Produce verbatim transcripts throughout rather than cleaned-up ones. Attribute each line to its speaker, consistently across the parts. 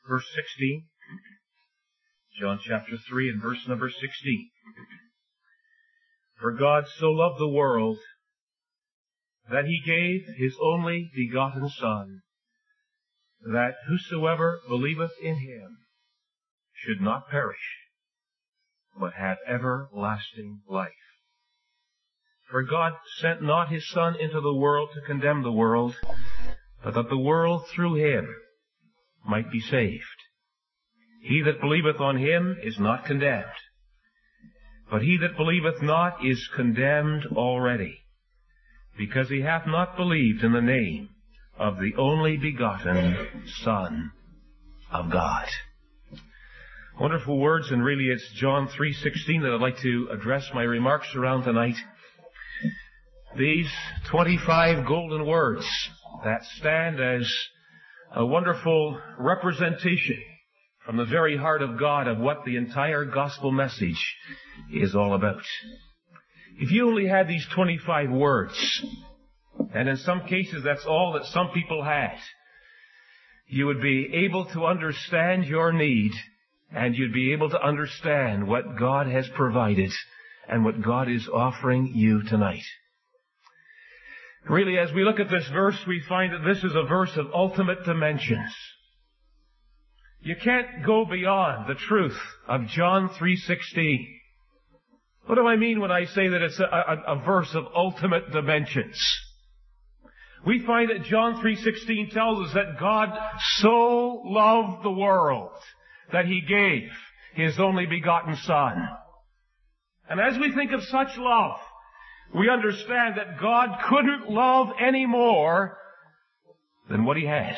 Speaker 1: verse sixteen. John chapter three and verse number sixteen. For God so loved the world that he gave his only begotten Son, that whosoever believeth in him should not perish, but have everlasting life. For God sent not his Son into the world to condemn the world, but that the world through him might be saved. He that believeth on him is not condemned, but he that believeth not is condemned already, because he hath not believed in the name of the only begotten Son of God. Wonderful words, and really it's John three sixteen that I'd like to address my remarks around tonight. These twenty-five golden words that stand as a wonderful representation from the very heart of God of what the entire gospel message is all about. If you only had these twenty-five words, and in some cases that's all that some people had, you would be able to understand your need, and you'd be able to understand what God has provided and what God is offering you tonight. Really, as we look at this verse, we find that this is a verse of ultimate dimensions. You can't go beyond the truth of John three sixteen. What do I mean when I say that it's a, a, a verse of ultimate dimensions? We find that John three sixteen tells us that God so loved the world that he gave his only begotten Son. And as we think of such love, we understand that God couldn't love any more than what he has.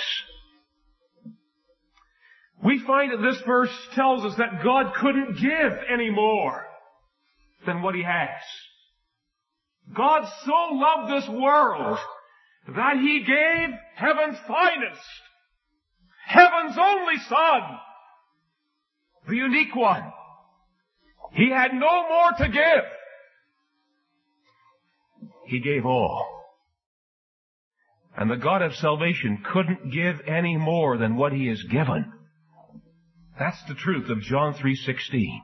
Speaker 1: We find that this verse tells us that God couldn't give any more than what he has. God so loved this world that he gave heaven's finest, heaven's only Son, the unique one. He had no more to give. He gave all. And the God of salvation couldn't give any more than what he has given. That's the truth of John three sixteen.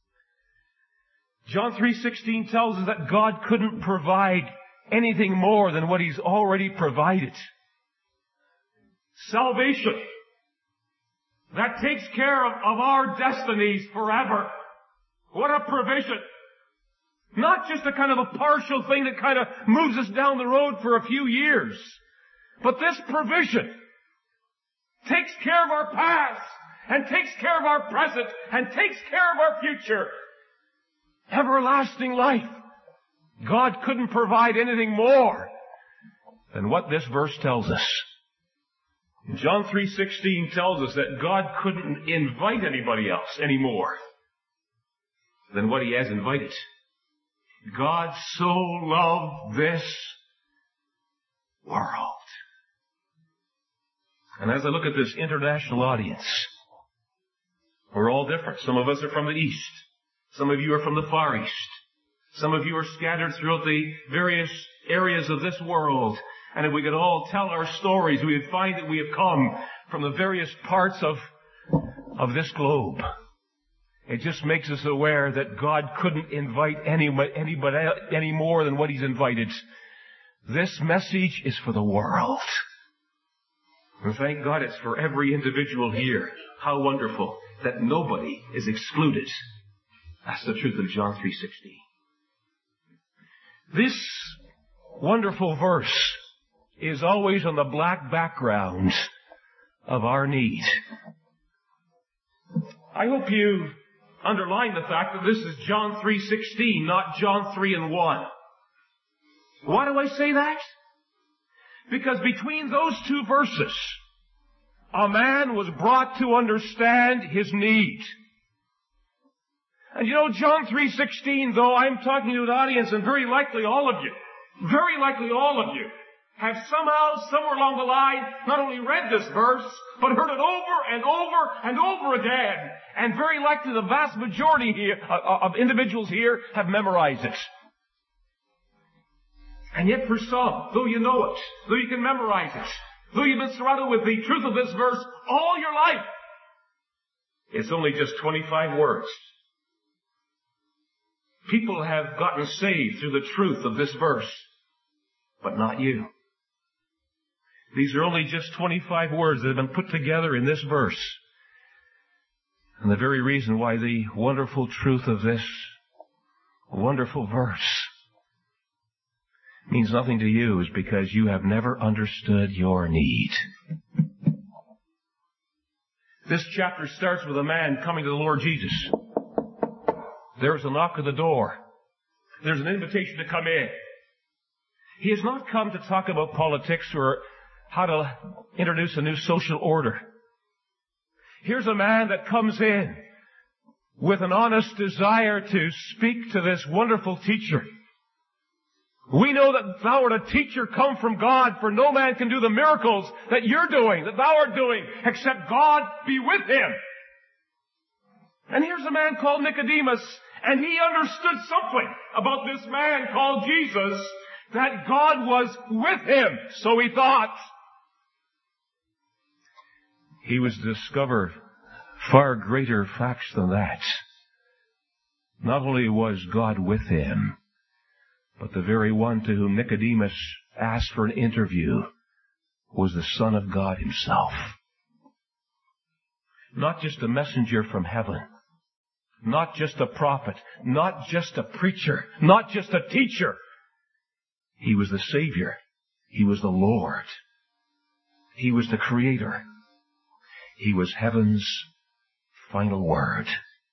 Speaker 1: John three sixteen tells us that God couldn't provide anything more than what he's already provided. Salvation. That takes care of, of our destinies forever. What a provision. Not just a kind of a partial thing that kind of moves us down the road for a few years. But this provision takes care of our past, and takes care of our present, and takes care of our future. Everlasting life. God couldn't provide anything more than what this verse tells us. John three sixteen tells us that God couldn't invite anybody else anymore than what he has invited. God so loved this world. And as I look at this international audience, we're all different. Some of us are from the East. Some of you are from the Far East. Some of you are scattered throughout the various areas of this world. And if we could all tell our stories, we would find that we have come from the various parts of, of this globe. It just makes us aware that God couldn't invite anybody, anybody any more than what he's invited. This message is for the world. And thank God it's for every individual here. How wonderful that nobody is excluded. That's the truth of John three sixteen. This wonderful verse is always on the black background of our need. I hope you underline the fact that this is John three sixteen, not John three and one. Why do I say that? Because between those two verses, a man was brought to understand his need. And you know, John three sixteen, though I'm talking to an audience, and very likely all of you, very likely all of you, have somehow, somewhere along the line, not only read this verse, but heard it over and over and over again. And very likely the vast majority here, uh, of individuals here have memorized it. And yet for some, though you know it, though you can memorize it, though you've been surrounded with the truth of this verse all your life, It's only just twenty-five words. People have gotten saved through the truth of this verse, but not you. These are only just twenty-five words that have been put together in this verse. And the very reason why the wonderful truth of this wonderful verse means nothing to you is because you have never understood your need. This chapter starts with a man coming to the Lord Jesus. There's a knock at the door. There's an invitation to come in. He has not come to talk about politics or how to introduce a new social order. Here's a man that comes in with an honest desire to speak to this wonderful teacher. We know that thou art a teacher come from God, for no man can do the miracles that you're doing, that thou art doing, except God be with him. And here's a man called Nicodemus, and he understood something about this man called Jesus, that God was with him, so he thought. He was to discover far greater facts than that. Not only was God with him, but the very one to whom Nicodemus asked for an interview was the Son of God himself. Not just a messenger from heaven. Not just a prophet. Not just a preacher. Not just a teacher. He was the Savior. He was the Lord. He was the Creator. He was heaven's final word.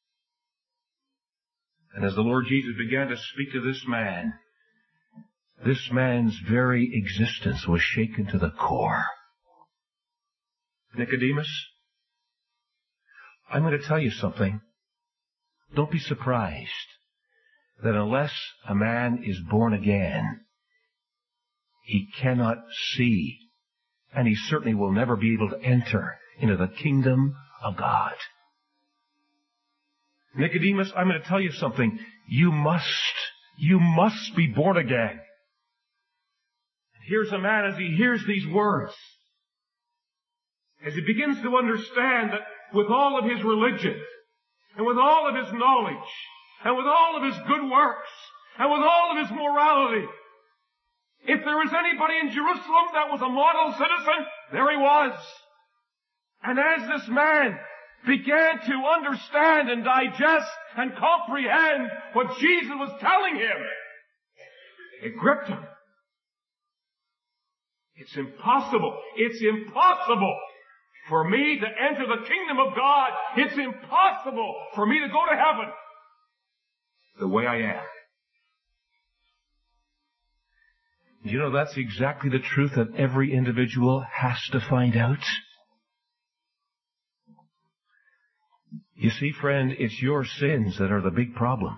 Speaker 1: And as the Lord Jesus began to speak to this man, this man's very existence was shaken to the core. Nicodemus, I'm going to tell you something. Don't be surprised that unless a man is born again, he cannot see, and he certainly will never be able to enter into the kingdom of God. Nicodemus, I'm going to tell you something. You must, you must be born again. Here's a man as he hears these words, as he begins to understand that with all of his religion, and with all of his knowledge, and with all of his good works, and with all of his morality, if there was anybody in Jerusalem that was a model citizen, there he was. And as this man began to understand and digest and comprehend what Jesus was telling him, it gripped him. It's impossible. It's impossible for me to enter the kingdom of God. It's impossible for me to go to heaven the way I am. You know, that's exactly the truth that every individual has to find out. You see, friend, it's your sins that are the big problem.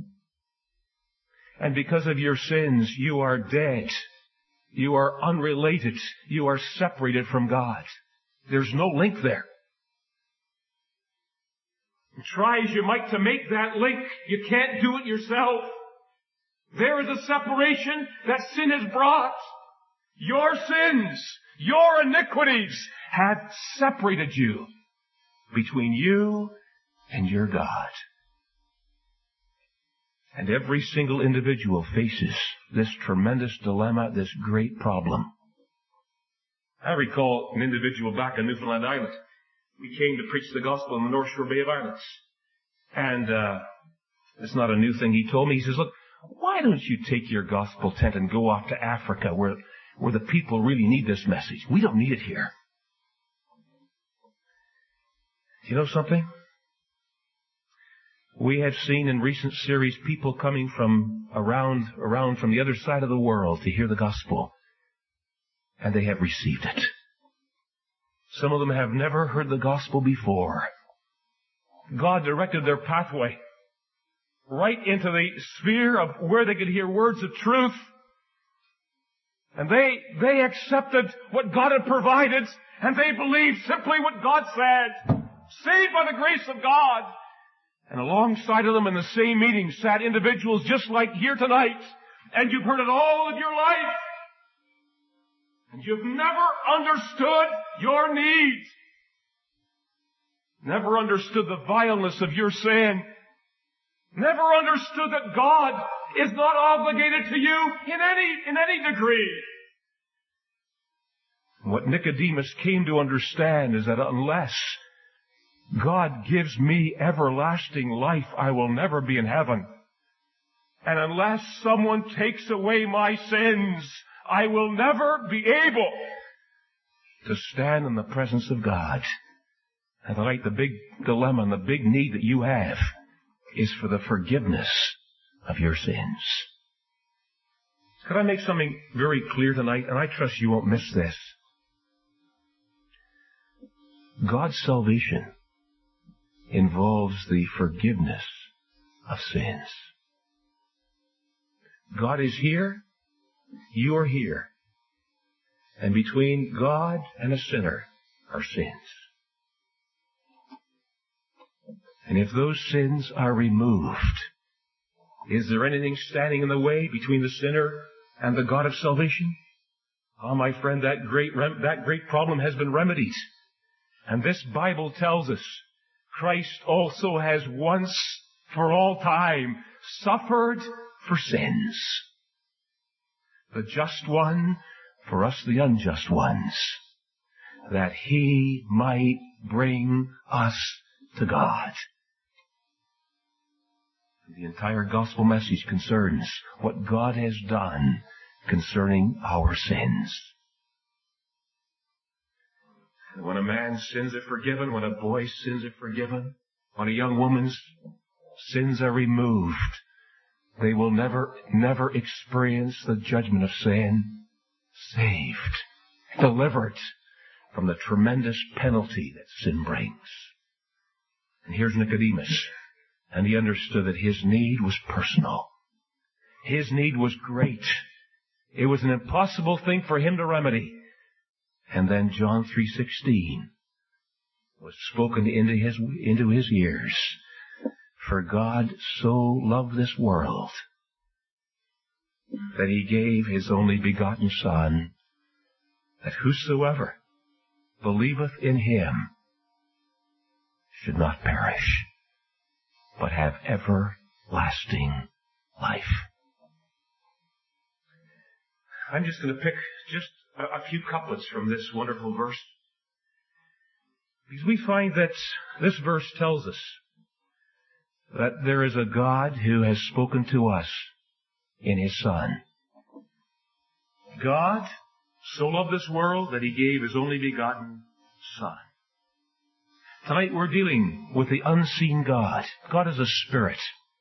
Speaker 1: And because of your sins, you are dead. You are unrelated. You are separated from God. There's no link there. Try as you might to make that link, you can't do it yourself. There is a separation that sin has brought. Your sins, your iniquities have separated you between you and your God. And every single individual faces this tremendous dilemma, this great problem. I recall an individual back in Newfoundland Island. We came to preach the gospel in the North Shore Bay of Islands. And uh it's not a new thing he told me. He says, look, why don't you take your gospel tent and go off to Africa where, where the people really need this message? We don't need it here. Do you know something? We have seen in recent series people coming from around, around from the other side of the world to hear the gospel. And they have received it. Some of them have never heard the gospel before. God directed their pathway right into the sphere of where they could hear words of truth. And they, they accepted what God had provided, and they believed simply what God said. Saved by the grace of God. And alongside of them in the same meeting sat individuals just like here tonight. And you've heard it all of your life. And you've never understood your needs. never understood the vileness of your sin, never understood that God is not obligated to you in any, in any degree. What Nicodemus came to understand is that unless God gives me everlasting life, I will never be in heaven. And unless someone takes away my sins, I will never be able to stand in the presence of God. And tonight, the big dilemma and the big need that you have is for the forgiveness of your sins. Could I make something very clear tonight? And I trust you won't miss this. God's salvation involves the forgiveness of sins. God is here. You are here. And between God and a sinner are sins. And if those sins are removed, is there anything standing in the way between the sinner and the God of salvation? Oh, my friend, that great, rem- that great problem has been remedied. And this Bible tells us Christ also has once for all time suffered for sins. The just one for us the unjust ones, that he might bring us to God. The entire gospel message concerns what God has done concerning our sins. When a man's sins are forgiven, when a boy's sins are forgiven, when a young woman's sins are removed, they will never, never experience the judgment of sin. Saved, delivered from the tremendous penalty that sin brings. And here's Nicodemus, and he understood that his need was personal. His need was great. It was an impossible thing for him to remedy. And then John three sixteen was spoken into his, into his ears. For God so loved this world that he gave his only begotten Son, that whosoever believeth in him should not perish, but have everlasting life. I'm just going to pick just a, a few couplets from this wonderful verse, because we find that this verse tells us that there is a God who has spoken to us in his Son. God so loved this world that he gave his only begotten Son. Tonight we're dealing with the unseen God. God is a spirit.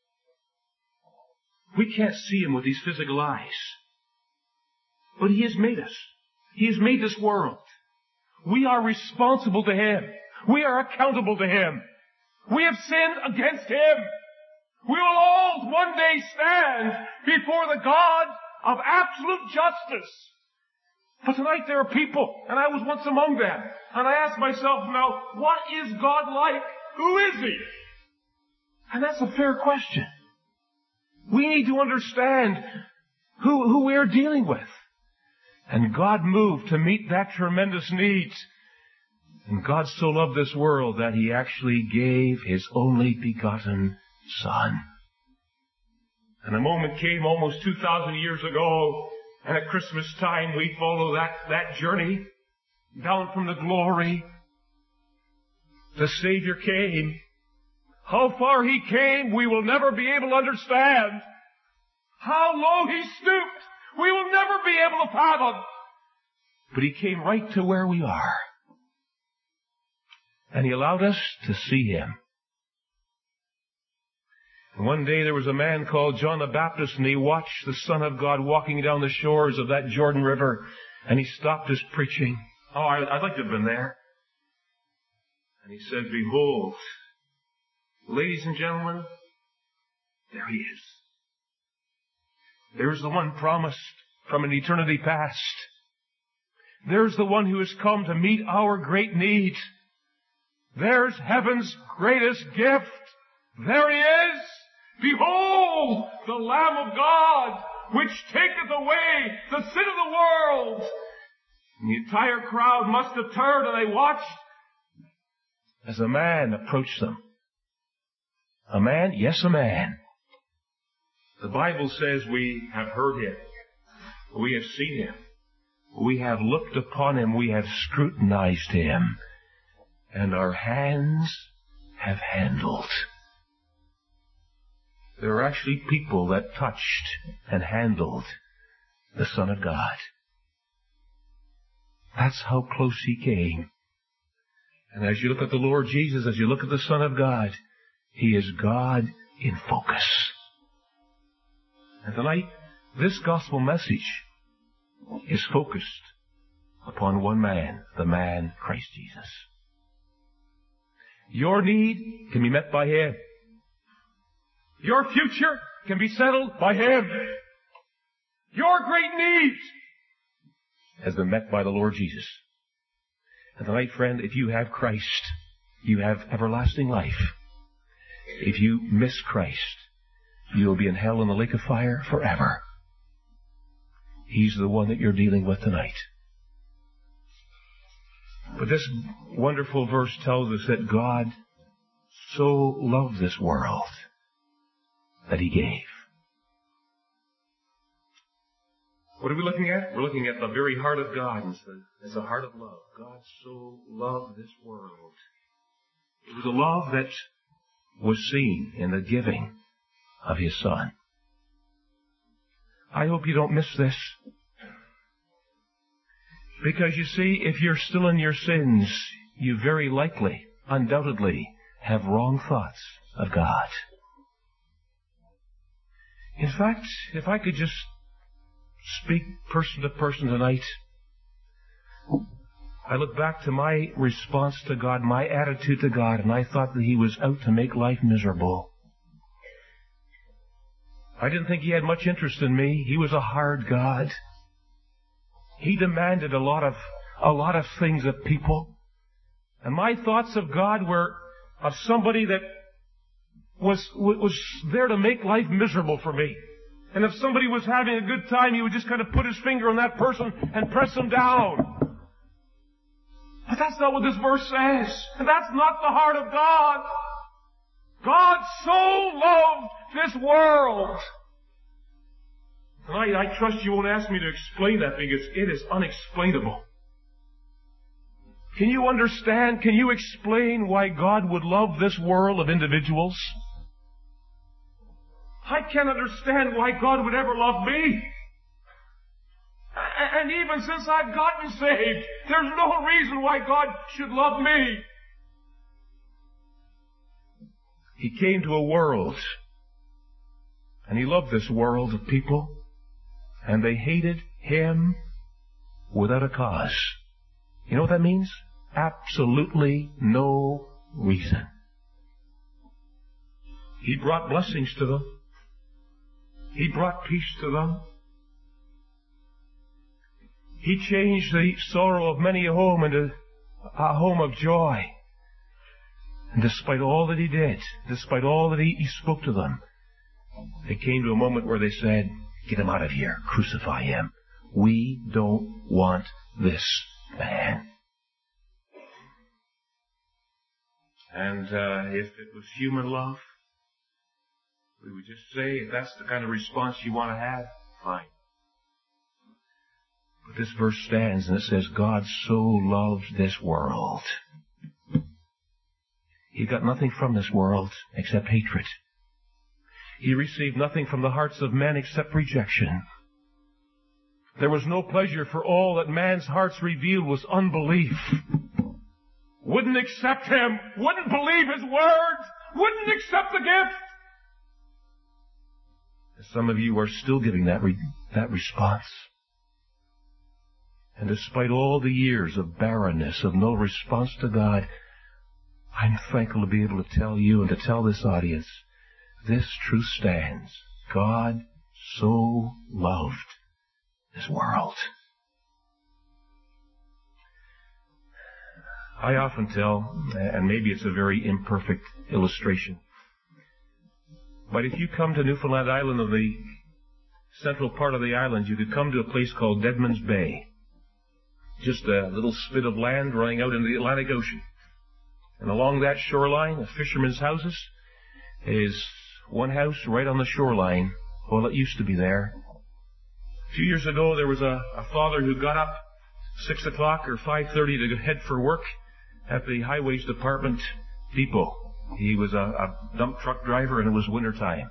Speaker 1: We can't see him with these physical eyes. But he has made us. He has made this world. We are responsible to him. We are accountable to him. We have sinned against him. We will all one day stand before the God of absolute justice. But tonight there are people, and I was once among them, and I asked myself, now, what is God like? Who is he? And that's a fair question. We need to understand who, who we are dealing with. And God moved to meet that tremendous need. And God so loved this world that he actually gave his only begotten Son. And a moment came almost two thousand years ago, and at Christmas time we follow that, that journey down from the glory. The Savior came. How far he came, we will never be able to understand. How low he stooped, we will never be able to fathom. But he came right to where we are. And he allowed us to see him. And one day there was a man called John the Baptist, and he watched the Son of God walking down the shores of that Jordan River, and he stopped his preaching. Oh, I'd like to have been there. And he said, behold, ladies and gentlemen, there he is. There's the one promised from an eternity past. There's the one who has come to meet our great need. There's heaven's greatest gift. There he is. Behold, the Lamb of God, which taketh away the sin of the world. And the entire crowd must have turned, and they watched as a man approached them. A man? Yes, a man. The Bible says we have heard him. We have seen him. We have looked upon him. We have scrutinized him. And our hands have handled. There are actually people that touched and handled the Son of God. That's how close he came. And as you look at the Lord Jesus, as you look at the Son of God, he is God in focus. And tonight, this gospel message is focused upon one man, the man Christ Jesus. Your need can be met by him. Your future can be settled by him. Your great needs has been met by the Lord Jesus. And tonight, friend, if you have Christ, you have everlasting life. If you miss Christ, you will be in hell in the lake of fire forever. He's the one that you're dealing with tonight. But this wonderful verse tells us that God so loved this world that he gave. What are we looking at? We're looking at the very heart of God. It's a heart of love. God so loved this world. It was a love that was seen in the giving of his Son. I hope you don't miss this. Because you see, if you're still in your sins, you very likely, undoubtedly, have wrong thoughts of God. In fact, if I could just speak person to person tonight, I look back to my response to God, my attitude to God, and I thought that he was out to make life miserable. I didn't think he had much interest in me. He was a hard God. He demanded a lot of, a lot of things of people. And my thoughts of God were of somebody that was, was there to make life miserable for me. And if somebody was having a good time, he would just kind of put his finger on that person and press them down. But that's not what this verse says. And that's not the heart of God. God so loved this world. Tonight, I trust you won't ask me to explain that because it is unexplainable. Can you understand? Can you explain why God would love this world of individuals? I can't understand why God would ever love me. And even since I've gotten saved, there's no reason why God should love me. He came to a world, and he loved this world of people, and they hated him without a cause. You know what that means? Absolutely no reason. He brought blessings to them. He brought peace to them. He changed the sorrow of many a home into a home of joy. And despite all that he did, despite all that he, he spoke to them, they came to a moment where they said, "Get him out of here. Crucify him. We don't want this man." And uh, if it was human love, we would just say, if that's the kind of response you want to have, fine. But this verse stands and it says, God so loved this world. He got nothing from this world except hatred. He received nothing from the hearts of men except rejection. There was no pleasure, for all that man's hearts revealed was unbelief. Wouldn't accept him, wouldn't believe his words, wouldn't accept the gift. Some of you are still giving that re- that response. And despite all the years of barrenness, of no response to God, I'm thankful to be able to tell you and to tell this audience, this truth stands. God so loved this world. I often tell, and maybe it's a very imperfect illustration, but if you come to Newfoundland Island, of the central part of the island, you could come to a place called Deadman's Bay. Just a little spit of land running out into the Atlantic Ocean. And along that shoreline of fishermen's houses is one house right on the shoreline. Well, it used to be there. A few years ago, there was a, a father who got up six o'clock or five thirty to head for work at the Highways Department depot. He was a, a dump truck driver, and it was winter time.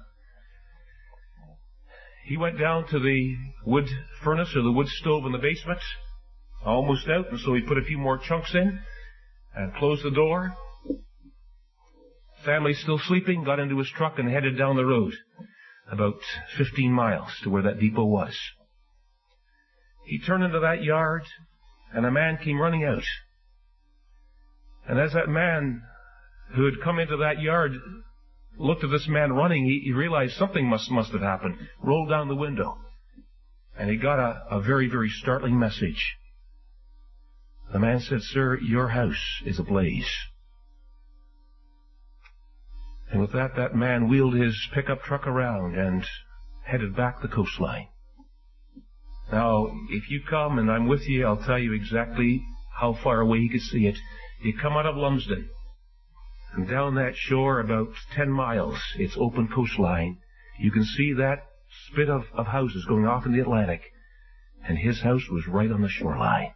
Speaker 1: He went down to the wood furnace or the wood stove in the basement, almost out, and so he put a few more chunks in and closed the door. Family still sleeping, got into his truck and headed down the road about fifteen miles to where that depot was. He turned into that yard, and a man came running out. And as that man who had come into that yard looked at this man running, he, he realized something must must have happened. Rolled down the window, and he got a, a very, very startling message. The man said, "Sir, your house is ablaze." And with that, that man wheeled his pickup truck around and headed back the coastline. Now, if you come and I'm with you, I'll tell you exactly how far away you can see it. You come out of Lumsden, and down that shore about ten miles, it's open coastline. You can see that spit of, of houses going off in the Atlantic, and his house was right on the shoreline.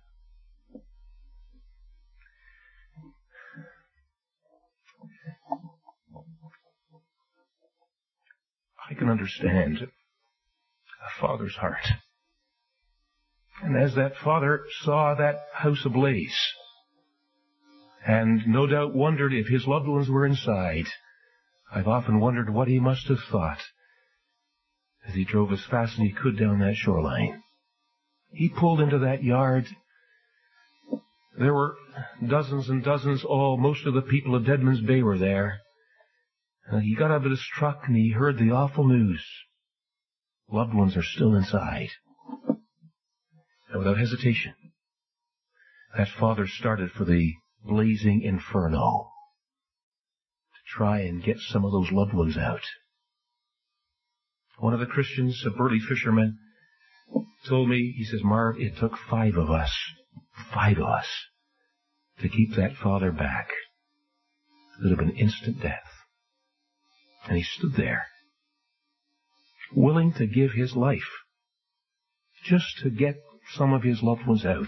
Speaker 1: I can understand a father's heart. And as that father saw that house ablaze, and no doubt wondered if his loved ones were inside, I've often wondered what he must have thought as he drove as fast as he could down that shoreline. He pulled into that yard. There were dozens and dozens, all, most of the people of Deadman's Bay were there. And he got out of his truck and he heard the awful news. Loved ones are still inside. And without hesitation, that father started for the blazing inferno to try and get some of those loved ones out. One of the Christians, a burly fisherman, told me, he says, "Marv, it took five of us, five of us, to keep that father back. It would have been instant death." And he stood there, willing to give his life just to get some of his loved ones out.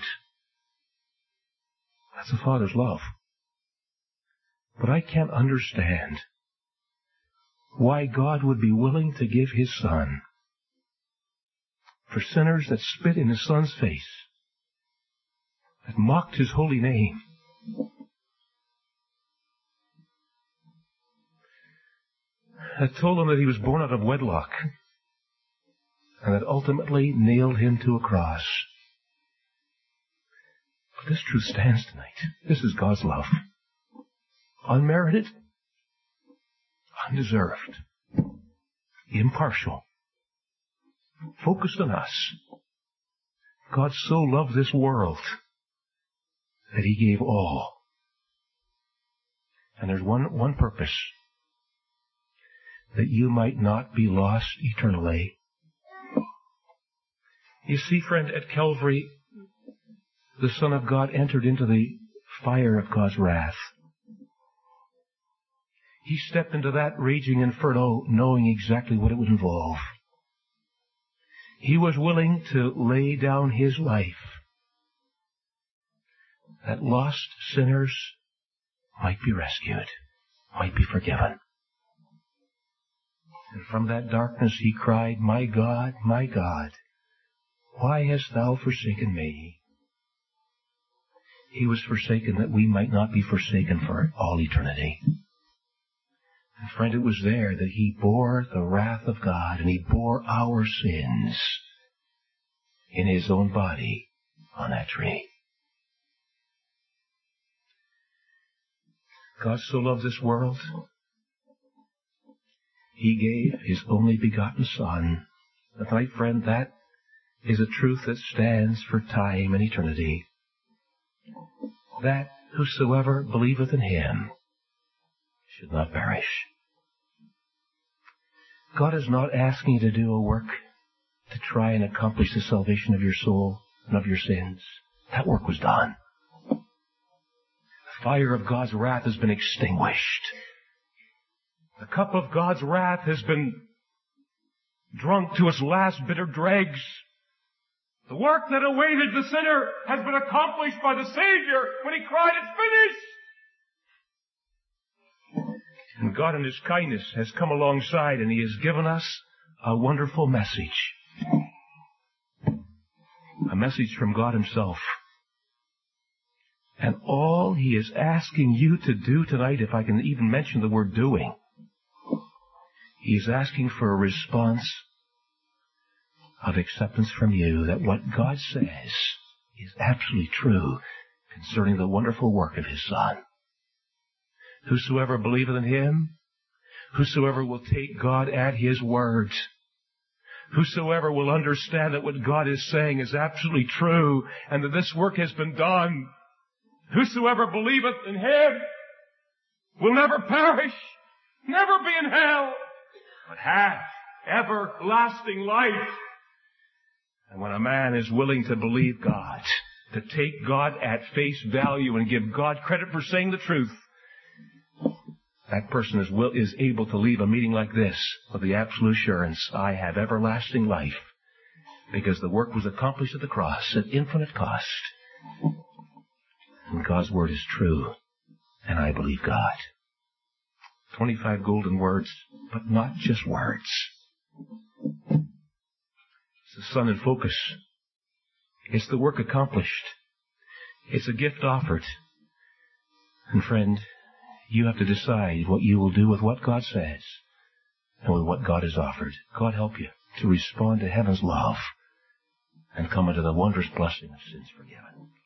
Speaker 1: That's a father's love. But I can't understand why God would be willing to give his son for sinners that spit in his son's face, that mocked his holy name. That told him that he was born out of wedlock, and that ultimately nailed him to a cross. But this truth stands tonight. This is God's love. Unmerited, undeserved, impartial, focused on us. God so loved this world that he gave all. And there's one, one purpose: that you might not be lost eternally. You see, friend, at Calvary, the Son of God entered into the fire of God's wrath. He stepped into that raging inferno knowing exactly what it would involve. He was willing to lay down his life that lost sinners might be rescued, might be forgiven. And from that darkness he cried, "My God, my God, why hast thou forsaken me?" He was forsaken that we might not be forsaken for all eternity. And friend, it was there that he bore the wrath of God, and he bore our sins in his own body on that tree. God so loved this world, he gave his only begotten Son. And tonight, friend, that is a truth that stands for time and eternity. That whosoever believeth in him should not perish. God is not asking you to do a work to try and accomplish the salvation of your soul and of your sins. That work was done. The fire of God's wrath has been extinguished. The cup of God's wrath has been drunk to its last bitter dregs. The work that awaited the sinner has been accomplished by the Savior when He cried, "It's finished!" And God in His kindness has come alongside and He has given us a wonderful message. A message from God Himself. And all He is asking you to do tonight, if I can even mention the word doing, He is asking for a response of acceptance from you that what God says is absolutely true concerning the wonderful work of His Son. Whosoever believeth in Him, whosoever will take God at His word, whosoever will understand that what God is saying is absolutely true and that this work has been done, whosoever believeth in Him will never perish, never be in hell, but have everlasting life. And when a man is willing to believe God, to take God at face value and give God credit for saying the truth, that person is will, is able to leave a meeting like this with the absolute assurance, I have everlasting life, because the work was accomplished at the cross at infinite cost. And God's word is true, and I believe God. twenty-five golden words, but not just words. It's the Son in focus. It's the work accomplished. It's a gift offered. And friend, you have to decide what you will do with what God says and with what God has offered. God help you to respond to heaven's love and come into the wondrous blessing of sins forgiven.